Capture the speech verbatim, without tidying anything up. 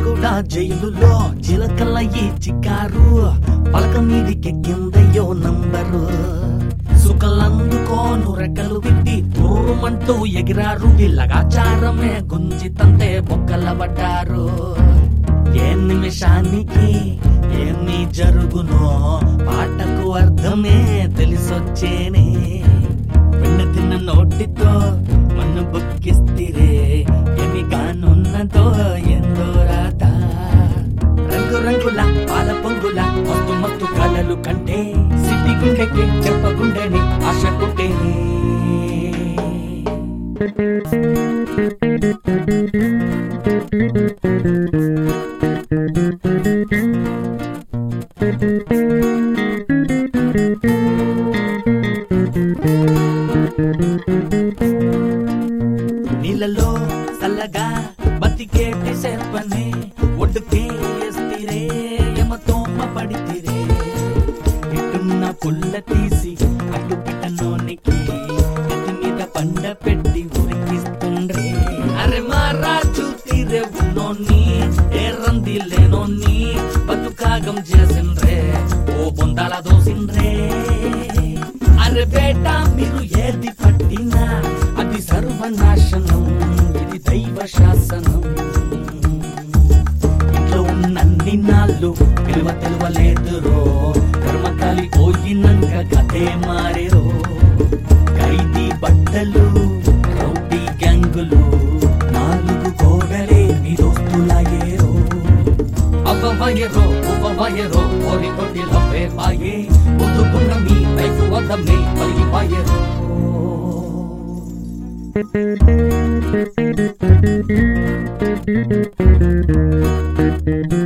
కూడా జైలులో చిలకల ఈ చిక్కారు పలక మీదికెక్కిందయ్యో నంబరు సుఖలందుకోను రెక్కలు విట్టి పూర్వమంటూ ఎగిరారు వీళ్ళగాచారమే గుంజి తంతే బొక్కల పడ్డారు ఏ నిమిషానికి ఏమి జరుగునో పాటకు అర్థమే తెలిసొచ్చేనే వెన్న తిన్న నోటితో మన్ను బుక్కిస్తిరే ఏమి కానున్నదో ఎందో రాత రంగు రంగుల పాల పొంగుల మత్తు మత్తు కలలు కంటే సిద్ధి గుండెకి చెప్పగుండెని ఆశ పుట్టేనే నీళ్ళలో చల్లగా బతికేటి సేర్పనే ఒడ్డుకే ఎస్తిరే యమతోమ పడితిరే ఇటున్న పుల్ల తీసి అటు పిటనోనికి ఎత్తి మీద పండ పెట్టి ఉరికిస్తుండ్రే అరే మారాజు తీరే ఉన్నోన్ని ఏ రంది లేనోన్ని బతుకాగం చేసిండ్రే ఓ బొందాల దోసిండ్రే అరే బేట మీరు ఏది పట్టినా అది సర్వనాశనం ఇది దైవ శాసనం ఇంట్లో ఉన్నన్ని నాళ్ళు విలువ తెలువలేదురో కర్మకాలి పోయినాక కథే మారేరో ఖైదీ బట్టలు రౌడీ గ్యాంగులు నాలుగు గోడలే మీ దోస్తులాయేరో అవ్వవయరో ఉవ్వవయరో ఓరి కొట్టి లవ్వే పాయే పొద్దుకున్న మీ లైఫ్ వద్దమే పలిగిపాయరో Thank you.